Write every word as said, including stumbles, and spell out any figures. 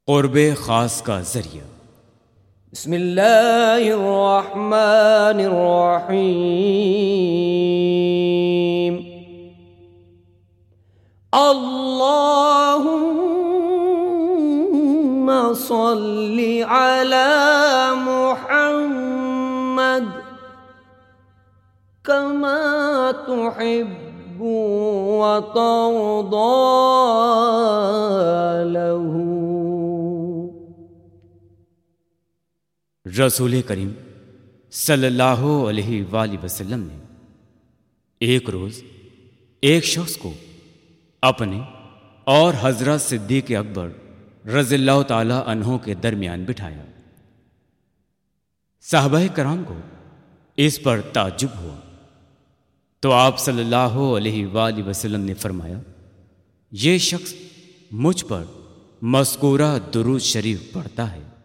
قرب خاص کا ذریعہ۔ بسم اللہ الرحمن الرحیم۔ اللہم صل علی محمد کما تحب وترضى له۔ رسول کریم صلی اللہ علیہ وآلہ وسلم نے ایک روز ایک شخص کو اپنے اور حضرت صدیق اکبر رضی اللہ تعالی عنہ کے درمیان بٹھایا۔ صحابہ کرام کو اس پر تعجب ہوا تو آپ صلی اللہ علیہ وآلہ وسلم نے فرمایا، یہ شخص مجھ پر مذکورہ درود شریف پڑھتا ہے۔